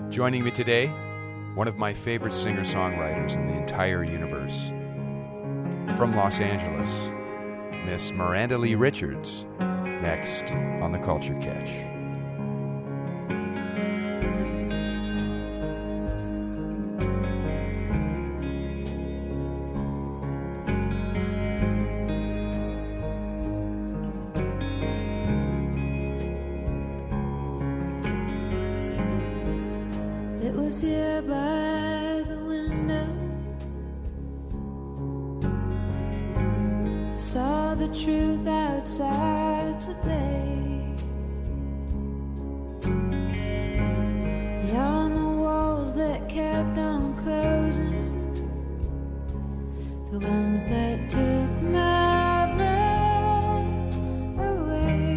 Joining me today, one of my favorite singer-songwriters in the entire universe. From Los Angeles, Miss Miranda Lee Richards, next on The Culture Catch. It was here by the window. I saw the truth outside today. Beyond the walls that kept on closing, the ones that took my breath away.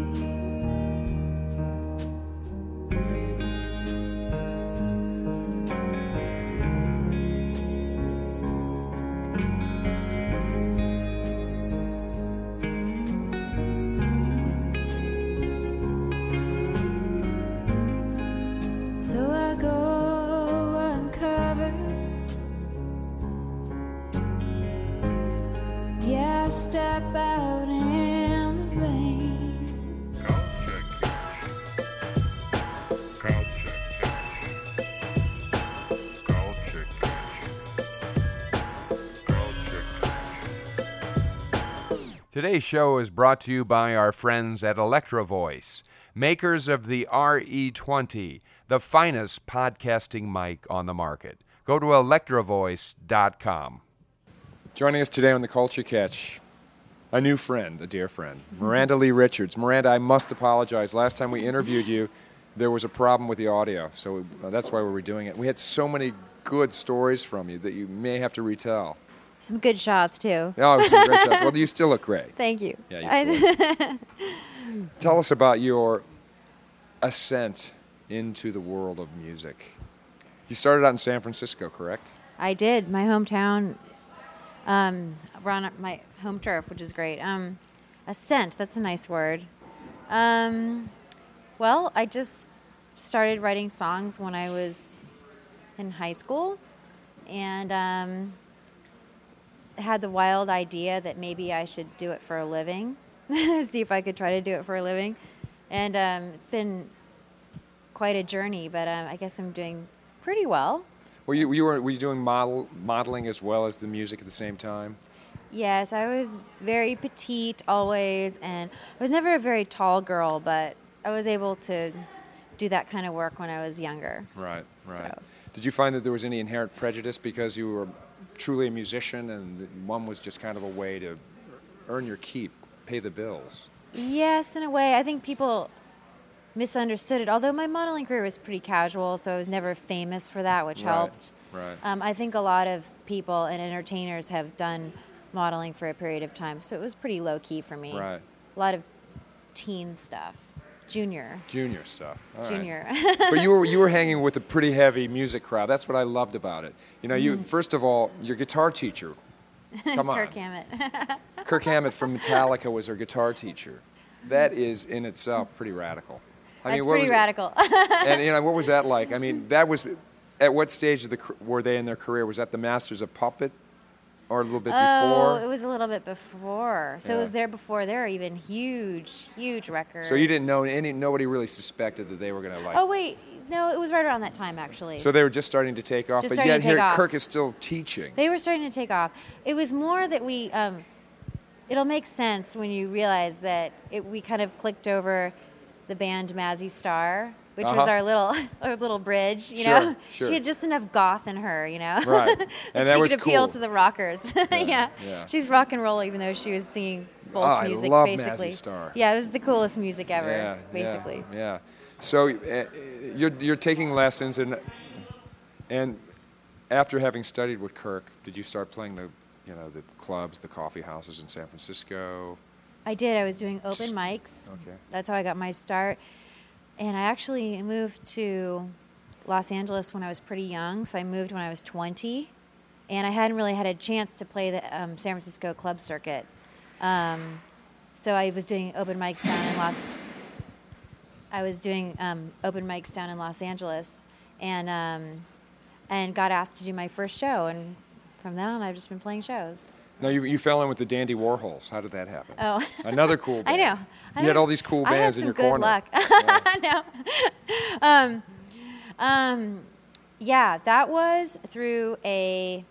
So I go uncovered. Yeah, I step out in the rain. Today's show is brought to you by our friends at Electro Voice, makers of the RE20, the finest podcasting mic on the market. Go to electrovoice.com. Joining us today on The Culture Catch, a new friend, a dear friend, Miranda Lee Richards. Miranda, I must apologize. Last time we interviewed you, there was a problem with the audio, so that's why we were doing it. We had so many good stories from you that you may have to retell. Some good shots, too. Oh, it was some great shots. Well, you still look great. Thank you. Yeah, you still look. Tell us about your ascent into the world of music. You started out in San Francisco, correct? I did. My hometown. We're on my home turf, which is great. Ascent, that's a nice word. Well, I just started writing songs when I was in high school, and had the wild idea that maybe I should do it for a living, see if I could try to do it for a living. And it's been quite a journey, but I guess I'm doing pretty well. Were you doing modeling as well as the music at the same time? Yes, I was very petite always, and I was never a very tall girl, but I was able to do that kind of work when I was younger. Right. So. Did you find that there was any inherent prejudice because you were truly a musician and one was just kind of a way to earn your keep, pay the bills? Yes, in a way. I think people misunderstood it, although my modeling career was pretty casual, so I was never famous for that, which helped. Right. I think a lot of people and entertainers have done modeling for a period of time, so it was pretty low-key for me. Right. A lot of teen stuff. Junior stuff. All Junior. Right. But you were hanging with a pretty heavy music crowd. That's what I loved about it. You know, you first of all, your guitar teacher. Come on. Kirk Hammett. Kirk Hammett from Metallica was her guitar teacher. That is in itself pretty radical. That's pretty radical. And you know, what was that like? I mean, that was at what stage were they in their career? Was that the Masters of Puppet? Or a little bit before? Oh, it was a little bit before. So Yeah. it was there before. They were even huge records. So you didn't know nobody really suspected that they were going to like. Oh wait, no, it was right around that time actually. So they were just starting to take off, Just but starting yet to take here off. Kirk is still teaching. They were starting to take off. It was more that we. It'll make sense when you realize that we kind of clicked over the band Mazzy Star, which was our little bridge, you know. Sure. She had just enough goth in her, you know. Right. And that she was could appeal cool. to the rockers. Yeah. She's rock and roll, even though she was singing folk music, I love basically. Mazzy Star. Yeah, it was the coolest music ever, basically. Yeah. So you're taking lessons, and after having studied with Kirk, did you start playing the clubs, the coffee houses in San Francisco? I did. I was doing open mics. Okay. That's how I got my start. And I actually moved to Los Angeles when I was pretty young, so I moved when I was 20. And I hadn't really had a chance to play the San Francisco club circuit. So I was doing open mics down in Los Angeles. and got asked to do my first show, and from then on I've just been playing shows. Now, you fell in with the Dandy Warhols. How did that happen? Oh. Another cool band. I know. You had all these cool bands in your corner. I had some good luck. No. Yeah, that was through the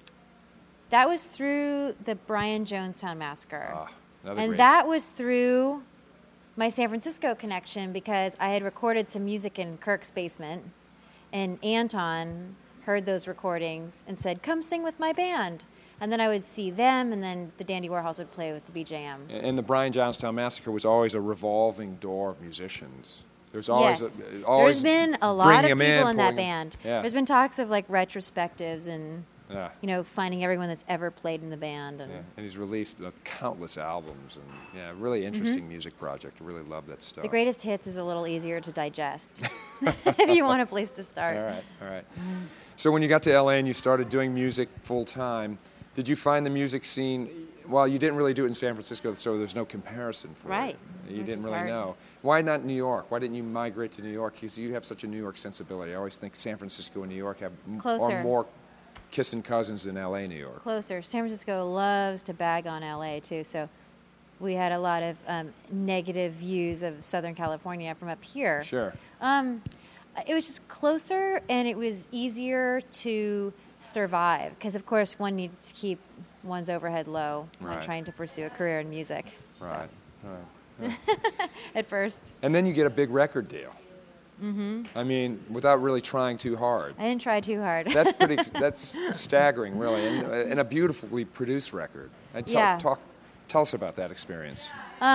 Brian Jonestown Massacre. Another And great. that was through my San Francisco connection, because I had recorded some music in Kirk's basement, and Anton heard those recordings and said, "Come sing with my band." And then I would see them, and then the Dandy Warhols would play with the BJM. And the Brian Jonestown Massacre was always a revolving door of musicians. There's always Yes. always There's been a lot bringing of them people in that pulling them- band. Yeah. There's been talks of like retrospectives and Yeah. finding everyone that's ever played in the band. And Yeah, and he's released countless albums, and really interesting music project. I really love that stuff. the greatest hits is a little easier to digest if you want a place to start. All right. So when you got to LA and you started doing music full time, did you find the music scene? Well, you didn't really do it in San Francisco, so there's no comparison for Right. it. You Which didn't is really hard. know. Why not New York? Why didn't you migrate to New York? Because you have such a New York sensibility. I always think San Francisco and New York are Closer. more kissing cousins than LA, New York. Closer. San Francisco loves to bag on LA too, so we had a lot of negative views of Southern California from up here. Sure. It was just closer, and it was easier to survive, because of course one needs to keep one's overhead low when Right. trying to pursue a career in music. Right. At first, And then you get a big record deal. Mm-hmm. I mean, without really trying too hard. I didn't try too hard. That's staggering, really, and a beautifully produced record. And Yeah. Tell us about that experience.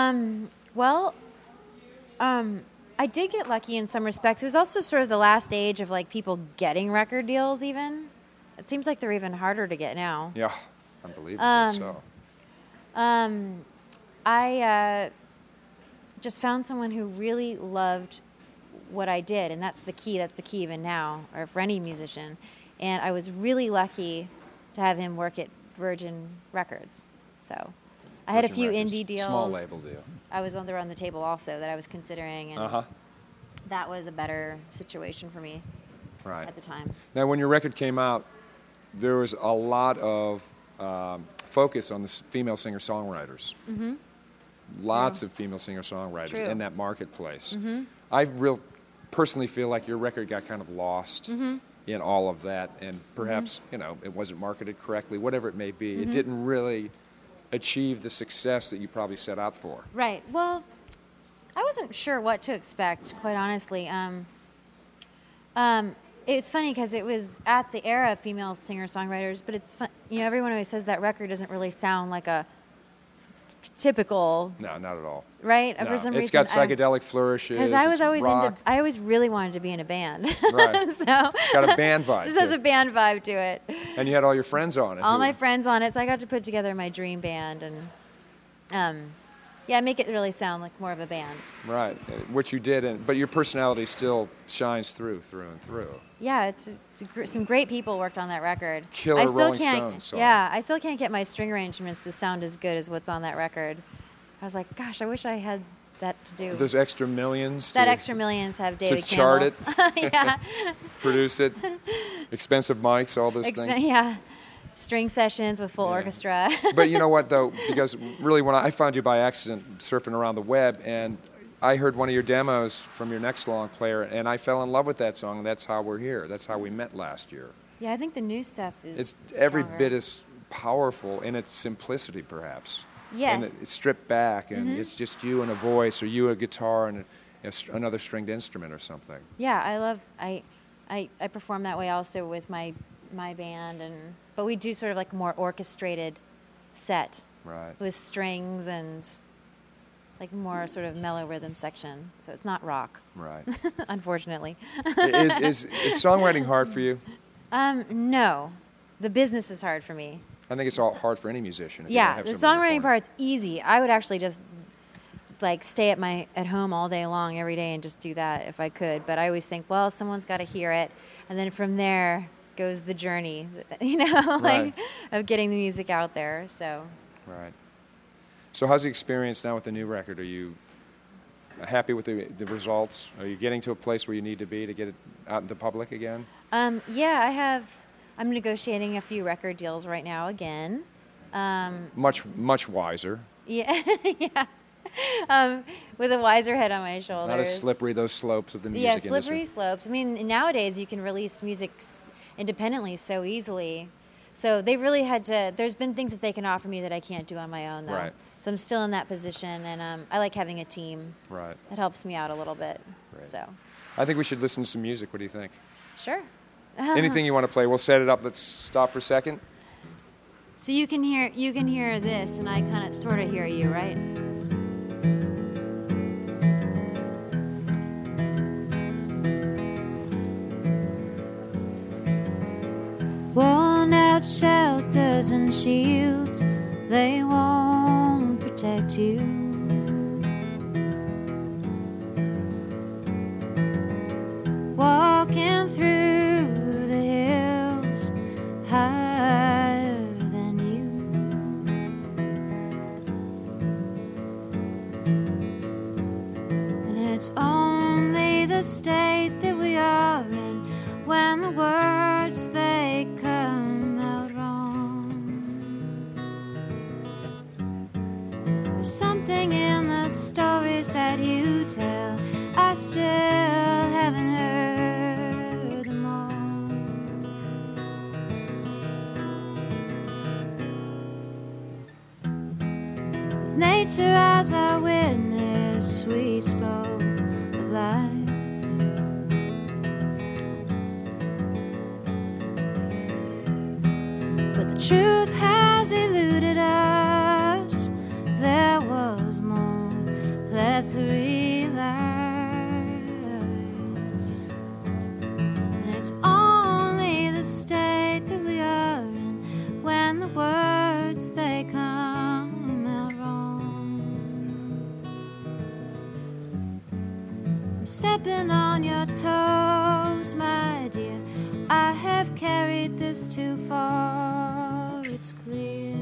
I did get lucky in some respects. It was also sort of the last stage of like people getting record deals. Even it seems like they're even harder to get now. Yeah, unbelievably so. I just found someone who really loved what I did, and that's the key. That's the key even now, or for any musician. And I was really lucky to have him work at Virgin Records. So I had a Virgin few Records, indie deals. small label deal. I was on the table also that I was considering, and that was a better situation for me Right. at the time. Now, when your record came out, there was a lot of focus on the female singer-songwriters. Mm-hmm. Lots of female singer-songwriters True. in that marketplace. Mm-hmm. I personally feel like your record got kind of lost in all of that, and perhaps it wasn't marketed correctly, whatever it may be. It didn't really achieve the success that you probably set out for. Right. Well, I wasn't sure what to expect, quite honestly. It's funny because it was at the era of female singer-songwriters, but it's fun. Everyone always says that record doesn't really sound like a typical, No, not at all. right? No. For some It's reason, got psychedelic flourishes. because I was it's always rock. I always really wanted to be in a band. Right. So It's got a band vibe. this has too. a band vibe to it. And you had all your friends on it. All who- my friends on it, so I got to put together my dream band, and make it really sound like more of a band. Right, which you did, but your personality still shines through and through. Yeah, some great people worked on that record. Killer I still Rolling can't, Stones song. Yeah, I still can't get my string arrangements to sound as good as what's on that record. I was like, gosh, I wish I had that to do. Those extra millions That to, extra millions have David to chart Campbell. it, Yeah, produce it, expensive mics, all those things. yeah. String sessions with full Yeah. orchestra. But you know what, though? Because really, when I found you by accident surfing around the web, and I heard one of your demos from your Next Long player, and I fell in love with that song, and that's how we're here. That's how we met last year. Yeah, I think the new stuff is It's every stronger. bit as powerful in its simplicity, perhaps. Yes. And it's stripped back, and it's just you and a voice, or you a guitar and another stringed instrument or something. Yeah, I perform that way also with my band, but we do sort of like a more orchestrated set Right. with strings and like more sort of mellow rhythm section. So it's not rock, Right. unfortunately. is songwriting hard for you? No, the business is hard for me. I think it's all hard for any musician. if you don't Yeah, have the somebody in songwriting corner. part's easy. I would actually just like stay at home all day long every day and just do that if I could. But I always think, well, someone's got to hear it, and then from there goes the journey, Right. of getting the music out there. So Right. So how's the experience now with the new record? Are you happy with the results? Are you getting to a place where you need to be to get it out in the public again? Yeah, I'm negotiating a few record deals right now again. Much wiser. Yeah, yeah. With a wiser head on my shoulders. Not as slippery, those slopes of the music industry. Yeah, slippery slopes. I mean, nowadays you can release music independently so easily. So they really had to, there's been things that they can offer me that I can't do on my own, though. Right. So I'm still in that position, and I like having a team. Right. It helps me out a little bit. Right. So. I think we should listen to some music. What do you think? Sure. Anything you want to play? We'll set it up. Let's stop for a second. So you can hear this, and I kind of sort of hear you, right? Worn out shelters and shields, they won't protect you. Walking through the hills higher than you. And it's only the state that we are in when the words they come out wrong. There's something in the stories that you tell, I still haven't heard them all. With nature as our witness, we spoke of life. But the truth has eluded us. There was more left to realize. And it's only the state that we are in when the words they come out wrong. I'm stepping on your toes, my dear. I have carried this too far, it's clear.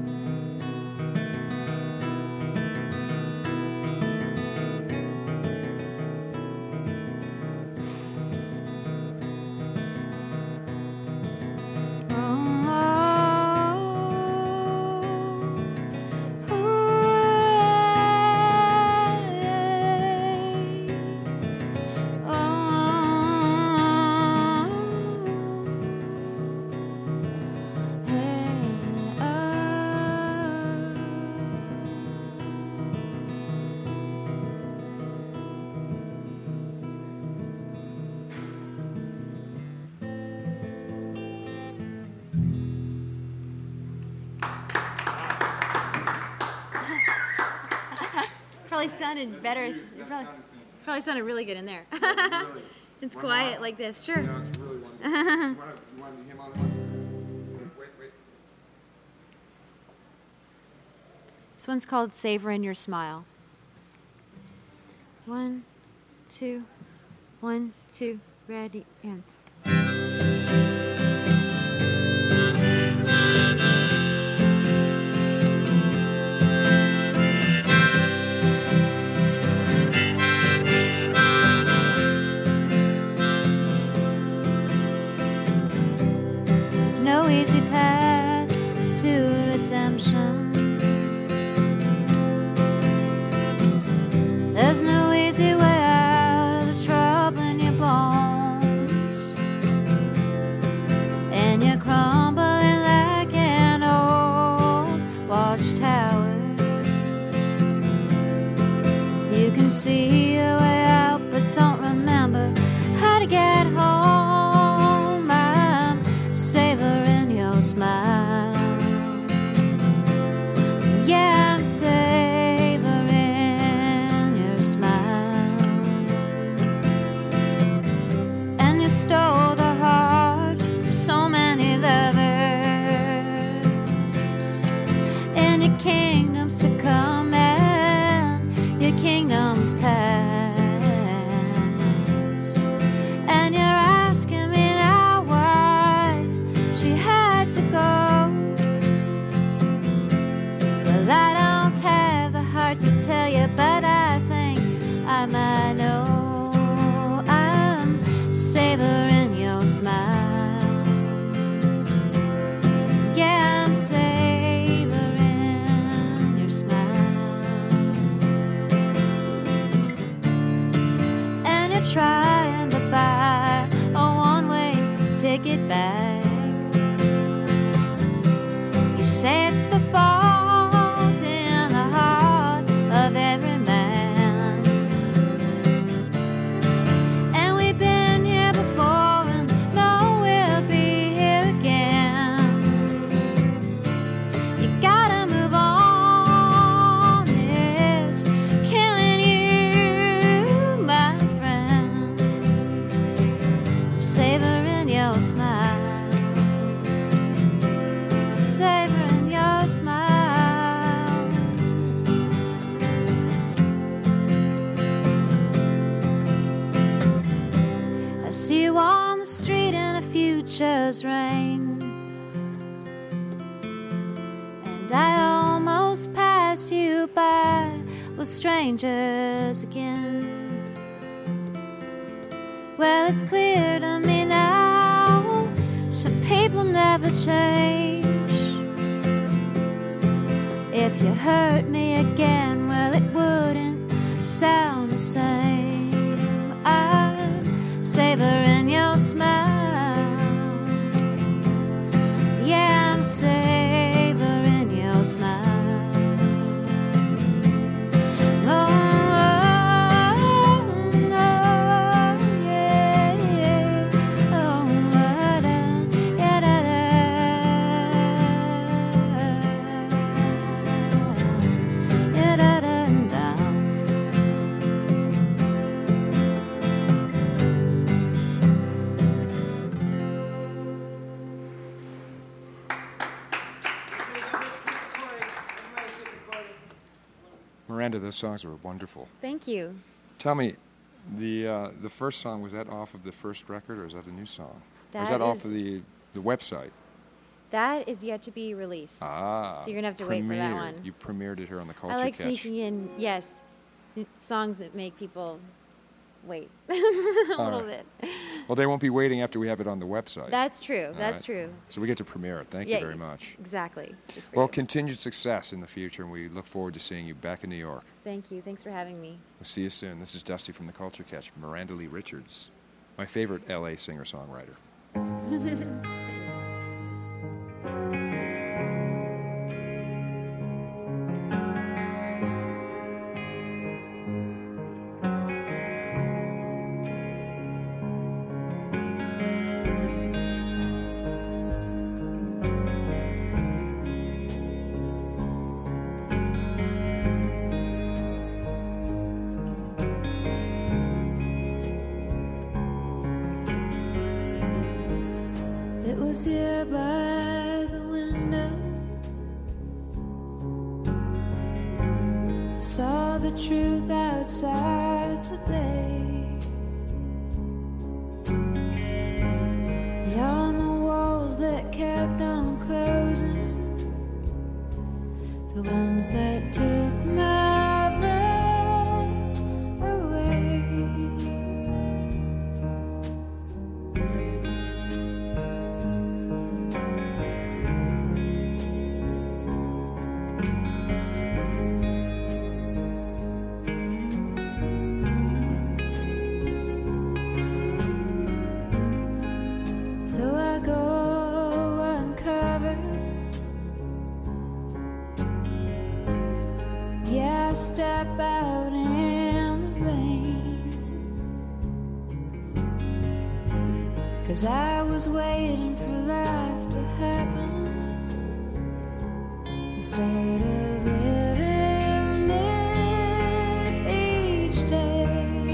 Probably sounded better. Probably sounded really good in there. It's quiet like this. Sure. No, it's really wonderful. You want him on one? Wait. This one's called Savoring Your Smile. 1, 2, 1, 2, ready, and. There's no easy path to redemption. There's no easy way out of the trouble in your bones, and you're crumbling like an old watchtower. You can see the way out, but don't remember how to get home. I'm savoring your smile. Yeah, I'm savoring your smile. And you stole the heart of so many lovers in your kingdoms to come and your kingdoms past. And you're asking me now why she had to go. Well, I don't have the heart to tell you, but I think I your smile. Yeah, I'm savoring your smile. And you're trying to buy a one-way ticket back. You say it's the fault in the heart of every man. And we've been here before and know we'll be here again. You gotta move on, it's killing you, my friend. Savoring your smile. Savoring your smile. I see you on the street in a future's rain, and I almost pass you by with strangers again. Well, it's clear to me now, some people never change. If you hurt me again, well, it wouldn't sound the same. I'm savoring your smile. Yeah, I'm savoring your smile. Oh, no, yeah, yeah. Oh, da, yeah, da, da. Yeah, da, da, da. Miranda, those songs were wonderful. Thank you. Tell me, the first song, was that off of the first record, or is that a new song? Or is That that off is- of the website? That is yet to be released. Ah. So you're gonna have to wait for that premiered. one. You premiered it here on the Culture I like Catch. sneaking in, yes, songs that make people wait a little right. bit. Well, they won't be waiting after we have it on the website. That's true. All That's right. true. So we get to premiere it. Thank Yeah, you very much. Exactly. Just for Well, you. continued success in the future, and we look forward to seeing you back in New York. Thank you. Thanks for having me. We'll see you soon. This is Dusty from the Culture Catch, Miranda Lee Richards, my favorite LA singer-songwriter. It was here by the window. I saw the truth outside today. Beyond the walls that kept on closing, the ones that took my breath away. So I go uncovered. Yeah, I step out in the rain. 'Cause I was waiting for life to happen instead of living it each day.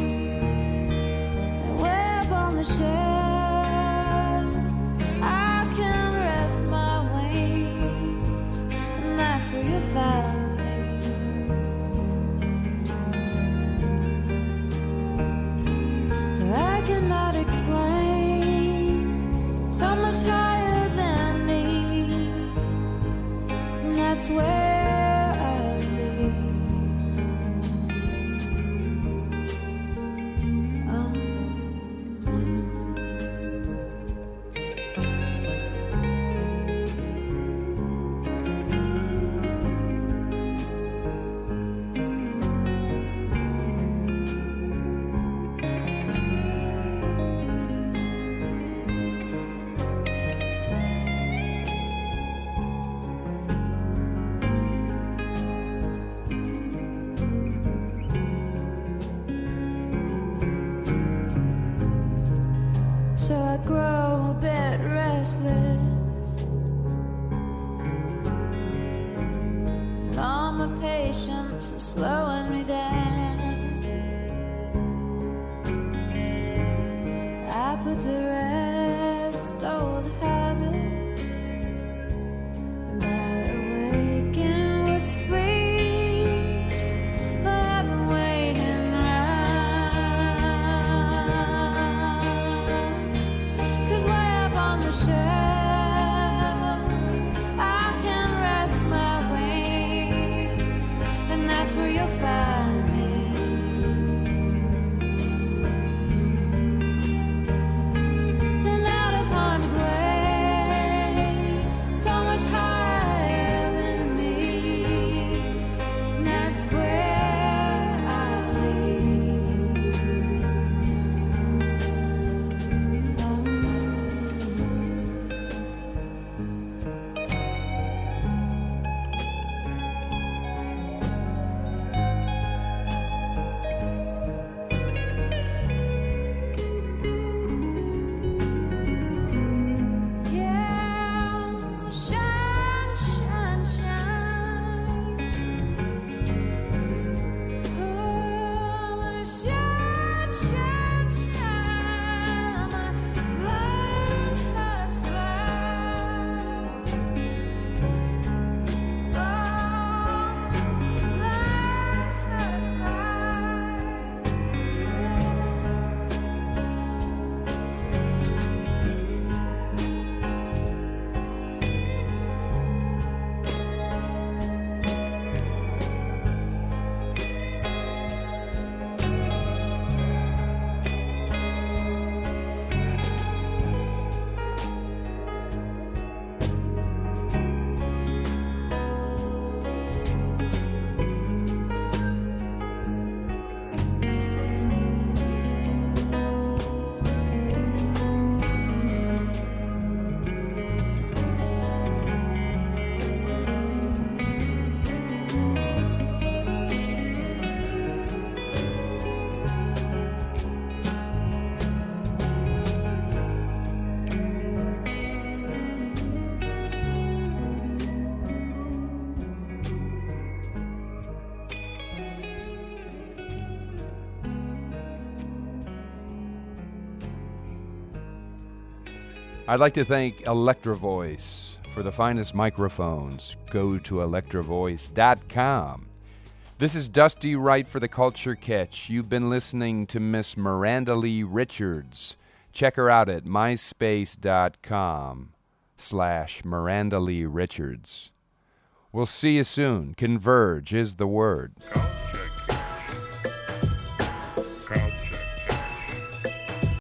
And way up on the shelf, I can rest my wings, and that's where you find me. I cannot explain, so much higher than me, and that's where so I grow a bit restless. All my patience is slowing me down. I put to rest old habits, and I awaken what sleeps. I've been waiting around, 'cause way up on the shelf I can rest my wings, and that's where you'll find me. And out of harm's way, so much higher than me, and that's where I leave. Yeah, shine, shine, shine. Oh, shine, shine, shine. I'm gonna learn how to fly. Oh, learn how to I'd like to thank Electro Voice for the finest microphones. Go to electrovoice.com. This is Dusty Wright for the Culture Catch. You've been listening to Miss Miranda Lee Richards. Check her out at myspace.com/Miranda Lee Richards. We'll see you soon. Converge is the word. Culture